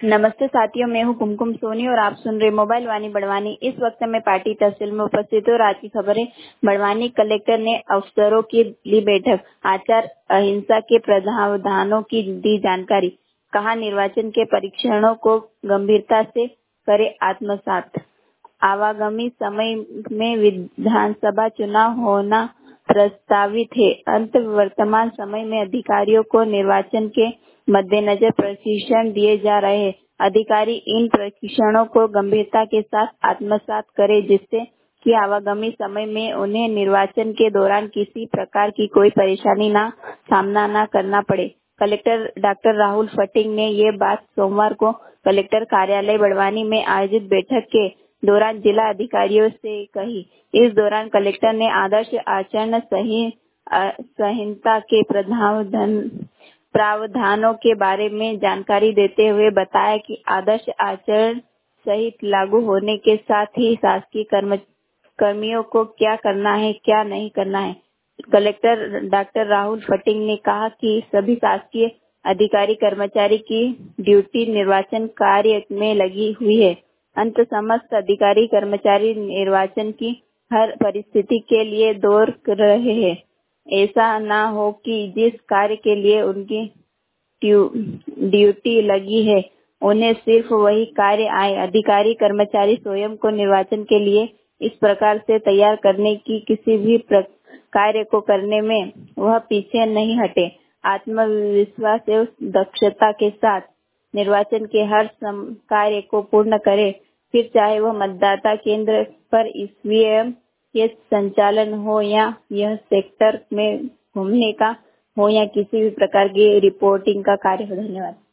नमस्ते साथियों, मैं हूं कुमकुम सोनी और आप सुन रहे मोबाइल वाणी बड़वानी। इस वक्त मैं पार्टी तहसील में उपस्थित हूँ और आज की खबरें। बड़वानी कलेक्टर ने अफसरों की ली बैठक, आचार अहिंसा के प्रावधानों की दी जानकारी। कहा, निर्वाचन के परीक्षणों को गंभीरता से करे आत्मसात। आगामी समय में विधानसभा चुनाव होना प्रस्तावित है। वर्तमान समय में अधिकारियों को निर्वाचन के मद्देनजर प्रशिक्षण दिए जा रहे हैं। अधिकारी इन प्रशिक्षणों को गंभीरता के साथ आत्मसात करें, जिससे कि आगामी समय में उन्हें निर्वाचन के दौरान किसी प्रकार की कोई परेशानी ना सामना न करना पड़े। कलेक्टर डॉक्टर राहुल फटिंग ने ये बात सोमवार को कलेक्टर कार्यालय बड़वानी में आयोजित बैठक के दौरान जिला अधिकारियों से कही। इस दौरान कलेक्टर ने आदर्श आचरण संहिता के प्रावधानों के बारे में जानकारी देते हुए बताया कि आदर्श आचरण संहिता लागू होने के साथ ही शासकीय कर्मियों को क्या करना है, क्या नहीं करना है। कलेक्टर डॉक्टर राहुल फटिंग ने कहा कि सभी शासकीय अधिकारी कर्मचारी की ड्यूटी निर्वाचन कार्य में लगी हुई है। समस्त अधिकारी कर्मचारी निर्वाचन की हर परिस्थिति के लिए दौड़ रहे हैं। ऐसा ना हो कि जिस कार्य के लिए उनकी ड्यूटी लगी है उन्हें सिर्फ वही कार्य आए। अधिकारी कर्मचारी स्वयं को निर्वाचन के लिए इस प्रकार से तैयार करने की किसी भी कार्य को करने में वह पीछे नहीं हटे। आत्मविश्वास एवं दक्षता के साथ निर्वाचन के हर कार्य को पूर्ण करे, फिर चाहे वह मतदाता केंद्र पर ईवीएम के संचालन हो या यह सेक्टर में घूमने का हो या किसी भी प्रकार की रिपोर्टिंग का कार्य हो। धन्यवाद।